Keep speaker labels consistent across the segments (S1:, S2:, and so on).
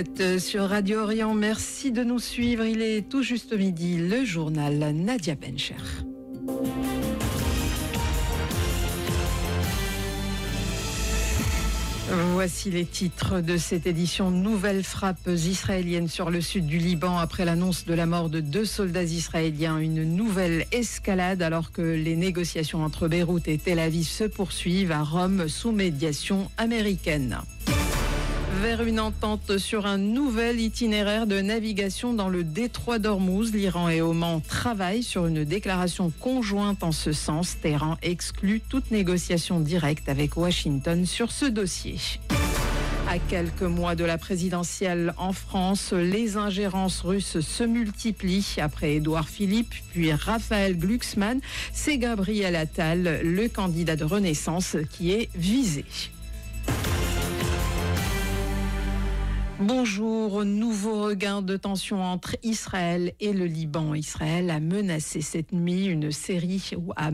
S1: êtes sur Radio Orient, merci de nous suivre. Il est tout juste midi, le journal Nadia Bencher. Voici les titres de cette édition. Nouvelles frappes israéliennes sur le sud du Liban après l'annonce de la mort de 2 soldats israéliens. Une nouvelle escalade alors que les négociations entre Beyrouth et Tel Aviv se poursuivent à Rome sous médiation américaine. Vers une entente sur un nouvel itinéraire de navigation dans le détroit d'Ormuz, l'Iran et Oman travaillent sur une déclaration conjointe en ce sens. Téhéran exclut toute négociation directe avec Washington sur ce dossier. À quelques mois de la présidentielle en France, les ingérences russes se multiplient. Après Édouard Philippe, puis Raphaël Glucksmann, c'est Gabriel Attal, le candidat de Renaissance, qui est visé. Bonjour, nouveau regain de tension entre Israël et le Liban. Israël a mené cette nuit une série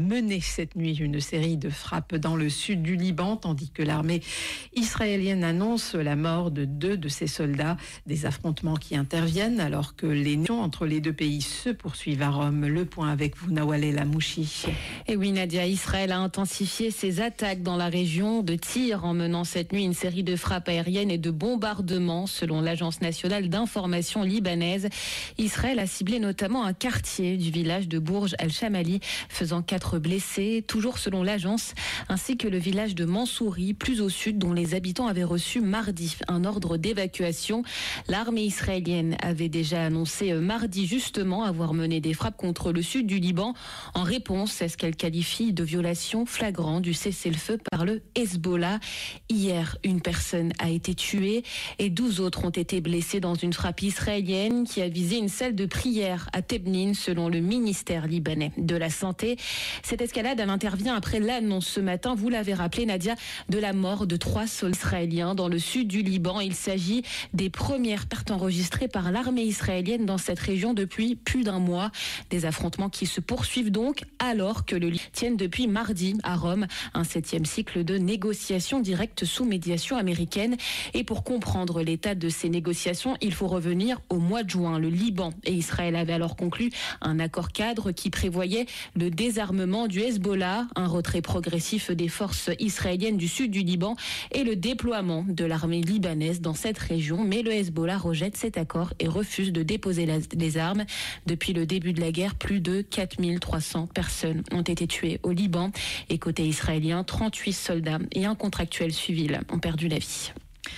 S1: de frappes dans le sud du Liban, tandis que l'armée israélienne annonce la mort de 2 de ses soldats. Des affrontements qui interviennent alors que les négociations entre les deux pays se poursuivent à Rome. Le point avec vous, Nawal Lamouchi.
S2: Et oui, Nadia, Israël a intensifié ses attaques dans la région de Tyr en menant cette nuit une série de frappes aériennes et de bombardements. Selon l'Agence nationale d'information libanaise, Israël a ciblé notamment un quartier du village de Bourj al-Shamali, faisant 4 blessés, toujours selon l'agence, ainsi que le village de Mansouri, plus au sud, dont les habitants avaient reçu mardi un ordre d'évacuation. L'armée israélienne avait déjà annoncé mardi justement avoir mené des frappes contre le sud du Liban en réponse à ce qu'elle qualifie de violation flagrante du cessez-le-feu par le Hezbollah. Hier, une personne a été tuée et 12 autres ont été blessés dans une frappe israélienne qui a visé une salle de prière à Tebnin, selon le ministère libanais de la Santé. Cette escalade, elle intervient après l'annonce ce matin, vous l'avez rappelé Nadia, de la mort de 3 soldats israéliens dans le sud du Liban. Il s'agit des premières pertes enregistrées par l'armée israélienne dans cette région depuis plus d'un mois. Des affrontements qui se poursuivent donc alors que le Liban tienne depuis mardi à Rome un 7e cycle de négociations directes sous médiation américaine. Et pour comprendre l'état de ces négociations, il faut revenir au mois de juin. Le Liban et Israël avaient alors conclu un accord cadre qui prévoyait le désarmement du Hezbollah, un retrait progressif des forces israéliennes du sud du Liban et le déploiement de l'armée libanaise dans cette région. Mais le Hezbollah rejette cet accord et refuse de déposer les armes. Depuis le début de la guerre, plus de 4300 personnes ont été tuées au Liban. Et côté israélien, 38 soldats et un contractuel civil ont perdu la vie.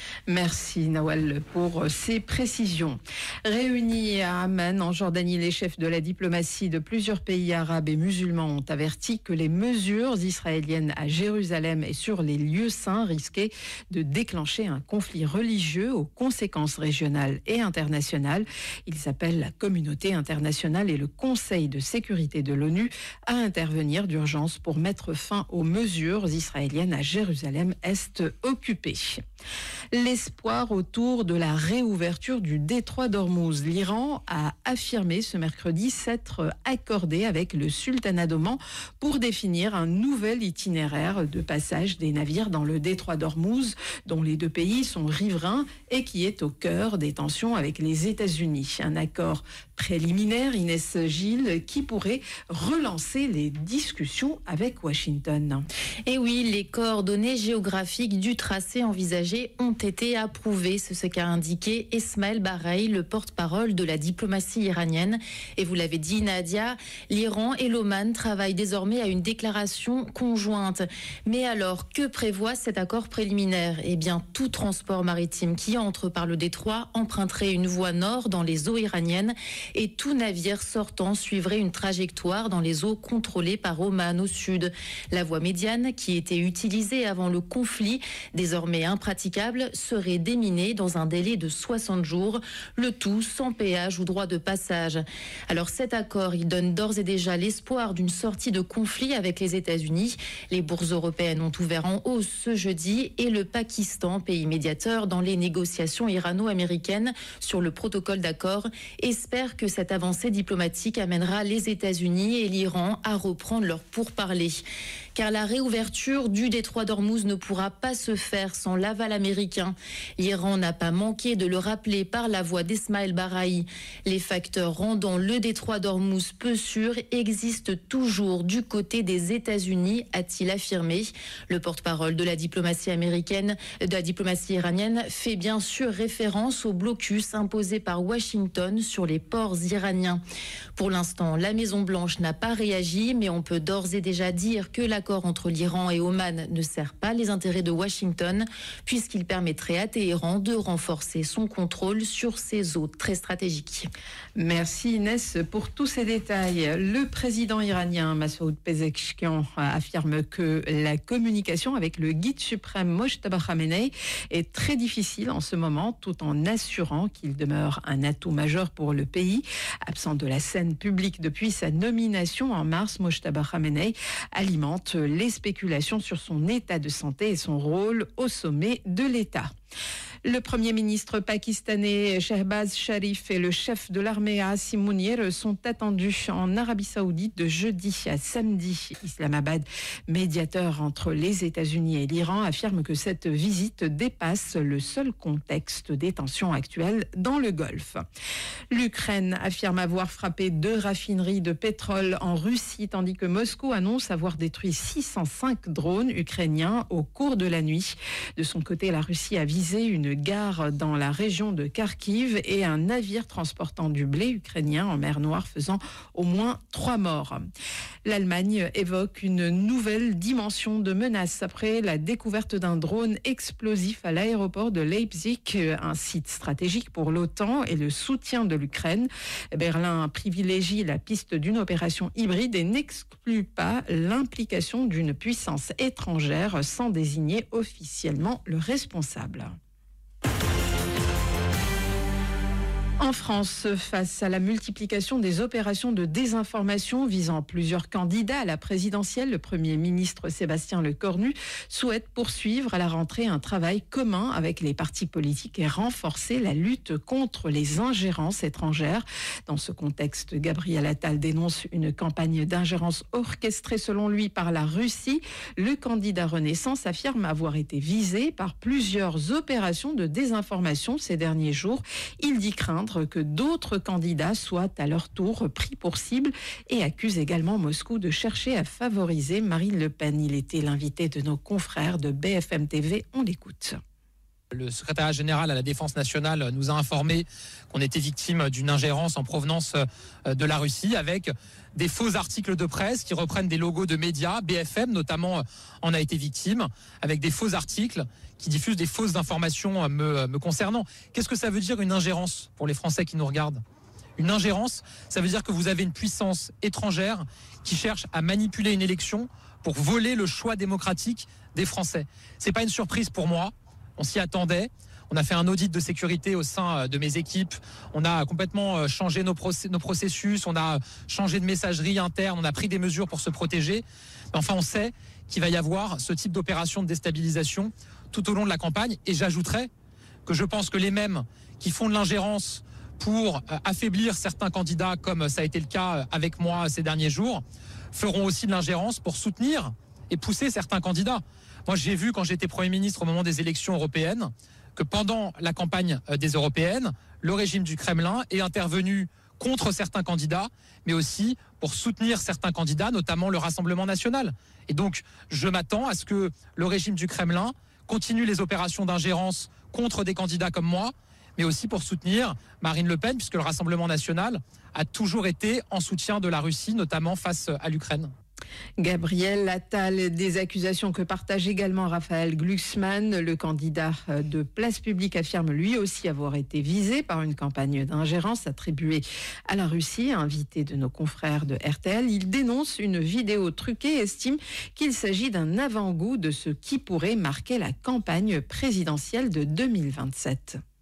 S1: Merci Nawal pour ces précisions. Réunis à Amman, en Jordanie, les chefs de la diplomatie de plusieurs pays arabes et musulmans ont averti que les mesures israéliennes à Jérusalem et sur les lieux saints risquaient de déclencher un conflit religieux aux conséquences régionales et internationales. Ils appellent la communauté internationale et le Conseil de sécurité de l'ONU à intervenir d'urgence pour mettre fin aux mesures israéliennes à Jérusalem-Est occupée. L'espoir autour de la réouverture du détroit d'Ormuz. L'Iran a affirmé ce mercredi s'être accordé avec le sultanat d'Oman pour définir un nouvel itinéraire de passage des navires dans le détroit d'Ormuz, dont les deux pays sont riverains et qui est au cœur des tensions avec les États-Unis. Un accord préliminaire, Inès Gilles, qui pourrait relancer les discussions avec Washington.
S3: Et oui, les coordonnées géographiques du tracé envisagé ont été approuvées. C'est ce qu'a indiqué Esmaël Bareï, le porte-parole de la diplomatie iranienne. Et vous l'avez dit, Nadia, l'Iran et l'Oman travaillent désormais à une déclaration conjointe. Mais alors, que prévoit cet accord préliminaire ? Eh bien, tout transport maritime qui entre par le détroit emprunterait une voie nord dans les eaux iraniennes et tout navire sortant suivrait une trajectoire dans les eaux contrôlées par Oman au sud. La voie médiane, qui était utilisée avant le conflit, désormais impraticable, serait déminée dans un délai de 60 jours, le tout sans péage ou droit de passage. Alors cet accord, il donne d'ores et déjà l'espoir d'une sortie de conflit avec les États-Unis. Les bourses européennes ont ouvert en hausse ce jeudi et le Pakistan, pays médiateur dans les négociations irano-américaines sur le protocole d'accord, espère que cette avancée diplomatique amènera les États-Unis et l'Iran à reprendre leurs pourparlers. car la réouverture du détroit d'Ormuz ne pourra pas se faire sans l'aval américain. L'Iran n'a pas manqué de le rappeler par la voix d'Esmaël Barahi. Les facteurs rendant le détroit d'Ormuz peu sûr existent toujours du côté des États-Unis, a-t-il affirmé. Le porte-parole de la diplomatie iranienne fait bien sûr référence au blocus imposé par Washington sur les ports iraniens. Pour l'instant, la Maison-Blanche n'a pas réagi, mais on peut d'ores et déjà dire que l'accord entre l'Iran et Oman ne sert pas les intérêts de Washington, puisqu'il permettrait à Téhéran de renforcer son contrôle sur ses eaux très stratégiques.
S1: Merci Inès pour tous ces détails. Le président iranien Massoud Pezeshkian affirme que la communication avec le guide suprême Mojtaba Khamenei est très difficile en ce moment, tout en assurant qu'il demeure un atout majeur pour le pays. Absent de la scène publique depuis sa nomination en mars, Mojtaba Khamenei alimente les spéculations sur son état de santé et son rôle au sommet de l'État. Le Premier ministre pakistanais Shehbaz Sharif et le chef de l'armée Asim Munir sont attendus en Arabie Saoudite de jeudi à samedi. Islamabad, médiateur entre les États-Unis et l'Iran, affirme que cette visite dépasse le seul contexte des tensions actuelles dans le Golfe. L'Ukraine affirme avoir frappé 2 raffineries de pétrole en Russie, tandis que Moscou annonce avoir détruit 605 drones ukrainiens au cours de la nuit. De son côté, la Russie a visé une gare dans la région de Kharkiv et un navire transportant du blé ukrainien en mer Noire, faisant au moins 3 morts. L'Allemagne évoque une nouvelle dimension de menace après la découverte d'un drone explosif à l'aéroport de Leipzig, un site stratégique pour l'OTAN et le soutien de l'Ukraine. Berlin privilégie la piste d'une opération hybride et n'exclut pas l'implication d'une puissance étrangère sans désigner officiellement le responsable. En France, face à la multiplication des opérations de désinformation visant plusieurs candidats à la présidentielle, le Premier ministre Sébastien Lecornu souhaite poursuivre à la rentrée un travail commun avec les partis politiques et renforcer la lutte contre les ingérences étrangères. Dans ce contexte, Gabriel Attal dénonce une campagne d'ingérence orchestrée selon lui par la Russie. Le candidat Renaissance affirme avoir été visé par plusieurs opérations de désinformation ces derniers jours. Il dit craindre que d'autres candidats soient à leur tour pris pour cible et accuse également Moscou de chercher à favoriser Marine Le Pen. Il était l'invité de nos confrères de BFM TV. On l'écoute.
S4: Le secrétariat général à la Défense nationale nous a informé qu'on était victime d'une ingérence en provenance de la Russie avec des faux articles de presse qui reprennent des logos de médias. BFM notamment en a été victime avec des faux articles qui diffusent des fausses informations me concernant. Qu'est-ce que ça veut dire une ingérence pour les Français qui nous regardent ? Une ingérence, ça veut dire que vous avez une puissance étrangère qui cherche à manipuler une élection pour voler le choix démocratique des Français. C'est pas une surprise pour moi. On s'y attendait. On a fait un audit de sécurité au sein de mes équipes. On a complètement changé nos processus. On a changé de messagerie interne. On a pris des mesures pour se protéger. Mais enfin, on sait qu'il va y avoir ce type d'opération de déstabilisation tout au long de la campagne. Et j'ajouterais que je pense que les mêmes qui font de l'ingérence pour affaiblir certains candidats, comme ça a été le cas avec moi ces derniers jours, feront aussi de l'ingérence pour soutenir et pousser certains candidats. Moi, j'ai vu quand j'étais Premier ministre au moment des élections européennes que pendant la campagne des européennes, le régime du Kremlin est intervenu contre certains candidats, mais aussi pour soutenir certains candidats, notamment le Rassemblement national. Et donc, je m'attends à ce que le régime du Kremlin continue les opérations d'ingérence contre des candidats comme moi, mais aussi pour soutenir Marine Le Pen, puisque le Rassemblement national a toujours été en soutien de la Russie, notamment face à l'Ukraine.
S1: Gabriel Attal, des accusations que partage également Raphaël Glucksmann. Le candidat de Place Publique affirme lui aussi avoir été visé par une campagne d'ingérence attribuée à la Russie, invité de nos confrères de RTL. Il dénonce une vidéo truquée et estime qu'il s'agit d'un avant-goût de ce qui pourrait marquer la campagne présidentielle de 2027.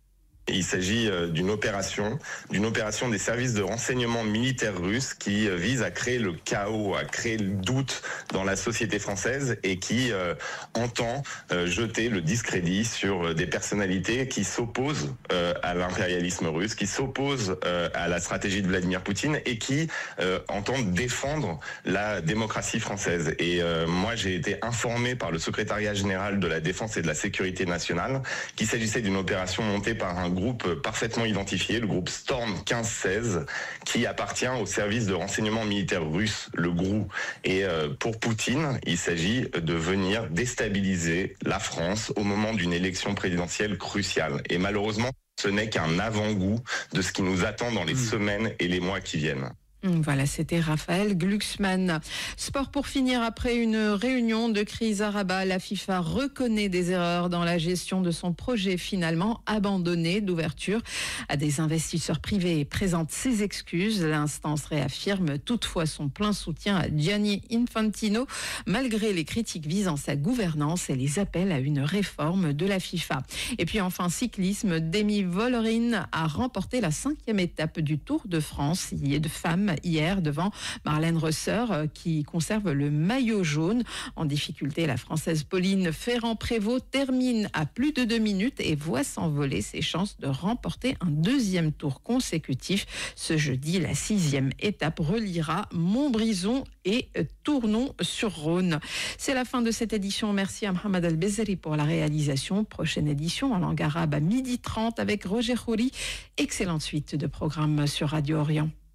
S5: Il s'agit d'une opération des services de renseignement militaires russes qui vise à créer le chaos, à créer le doute dans la société française et qui entend jeter le discrédit sur des personnalités qui s'opposent à l'impérialisme russe, qui s'opposent à la stratégie de Vladimir Poutine et qui entendent défendre la démocratie française. Et moi, j'ai été informé par le secrétariat général de la Défense et de la Sécurité nationale qu'il s'agissait d'une opération montée par un groupe parfaitement identifié, le groupe Storm 1516, qui appartient au service de renseignement militaire russe, le GRU. Et pour Poutine, il s'agit de venir déstabiliser la France au moment d'une élection présidentielle cruciale. Et malheureusement, ce n'est qu'un avant-goût de ce qui nous attend dans les semaines et les mois qui viennent.
S1: Voilà, c'était Raphaël Glucksmann. Sport pour finir, après une réunion de crise à Rabat, la FIFA reconnaît des erreurs dans la gestion de son projet finalement abandonné d'ouverture à des investisseurs privés et présente ses excuses. L'instance réaffirme toutefois son plein soutien à Gianni Infantino malgré les critiques visant sa gouvernance et les appels à une réforme de la FIFA. Et puis enfin cyclisme, Demi Vollering a remporté la 5e étape du Tour de France de femmes hier devant Marlène Rosser qui conserve le maillot jaune. En difficulté, la Française Pauline Ferrand-Prévot termine à plus de 2 minutes et voit s'envoler ses chances de remporter un 2e tour consécutif. Ce jeudi, la 6e étape reliera Montbrison et Tournon-sur-Rhône. C'est la fin de cette édition. Merci à Mohamed Al-Bezeri pour la réalisation. Prochaine édition en langue arabe à 12h30 avec Roger Khoury. Excellente suite de programmes sur Radio Orient.